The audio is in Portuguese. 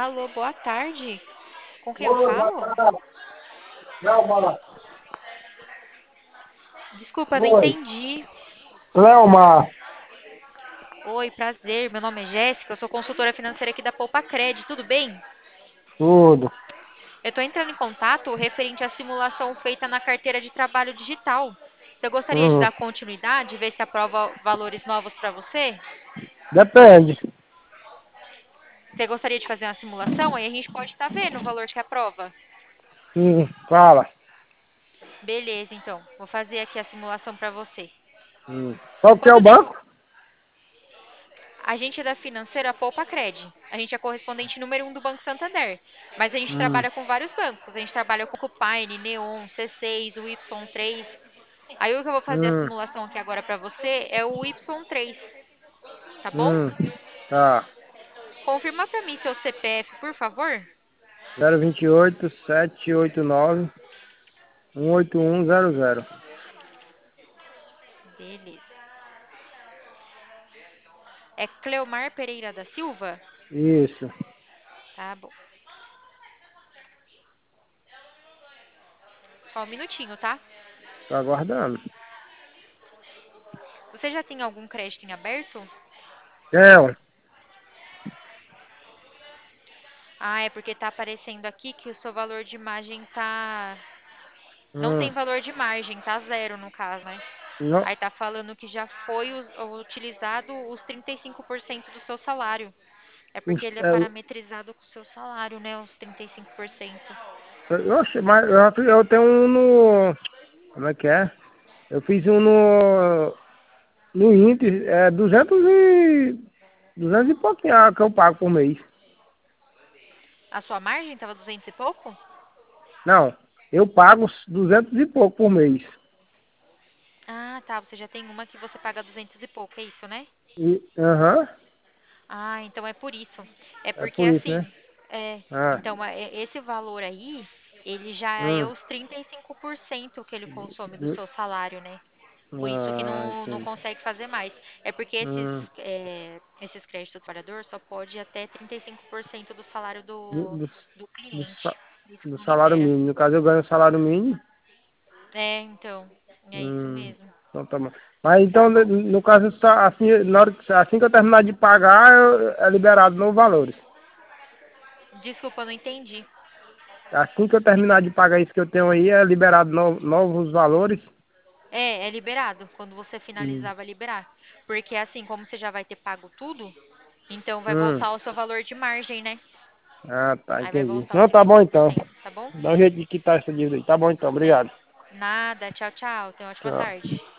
Alô, boa tarde. Com quem eu Oi, boa falo? tarde. Leomar. Desculpa, não Oi. entendi. Leomar. Oi, prazer. Meu nome é Jéssica, eu sou consultora financeira aqui da Poupa Cred, tudo bem? Tudo. Eu estou entrando em contato referente à simulação feita na carteira de trabalho digital. Você gostaria de Uhum. dar continuidade e ver se aprova valores novos para você? Depende. Você gostaria de fazer uma simulação? Aí a gente pode estar vendo o valor que aprova. Fala. Beleza, então. Vou fazer aqui a simulação para você. Qual que é o Quando de- banco? A gente é da financeira Poupa Cred. A gente é correspondente número um do Banco Santander. Mas a gente Hum. trabalha com vários bancos. A gente trabalha com o Cupine, Neon, C6, o Y3. Aí o que eu vou fazer a Hum. simulação aqui agora para você é o Y3, tá bom? Hum. Tá. Confirma para mim seu CPF, por favor. 028 789 18100. Beleza. É Cleomar Pereira da Silva? Isso. Tá bom. Só um minutinho, tá? Tô aguardando. Você já tem algum crédito em aberto? É, Ah, é porque tá aparecendo aqui que o seu valor de margem tá. Não hum. tem valor de margem, tá zero no caso, né? Não. Aí tá falando que já foi utilizado os 35% do seu salário. É porque ele é É, parametrizado com o seu salário, né? Os 35%. oxe, mas eu tenho um no. Como é que é? Eu fiz um no Inter, 200 e pouquinho que eu pago por mês. A sua margem tava 200 e pouco? Não, eu pago 200 e pouco por mês. Ah, tá. Você já tem uma que você paga 200 e pouco, é isso, né? Aham, Ah, então é por isso. É é porque por isso, né? assim, Ah, então esse valor aí, ele já é hum, os 35% que ele consome do hum, seu salário, né? Por isso que ah, não entendi. consegue fazer mais. É porque Hum, esses créditos do trabalhador só pode ir até 35% do salário do, do, do, do do, cliente. sa- Por isso que do não salário libera. mínimo. No caso, eu ganho salário mínimo. É, então, é isso mesmo. Então tá bom. Mas Tá então, bom. no caso, assim, na hora assim que eu terminar de pagar, é liberado novos valores. Desculpa, eu não entendi. Assim que eu terminar de pagar isso que eu tenho aí, é liberado novos valores. É liberado. Quando você Hum, finalizar, vai liberar. Porque assim, como você já vai ter pago tudo, então vai hum. voltar o seu valor de margem, né? Ah, tá, Aí vai entendi. voltar os Não, tá bom então. 35%, tá bom? Dá um jeito de quitar essa dívida aí. Tá bom então, É. obrigado. Nada. Tchau, tchau. Tenha uma ótima Tchau. tarde.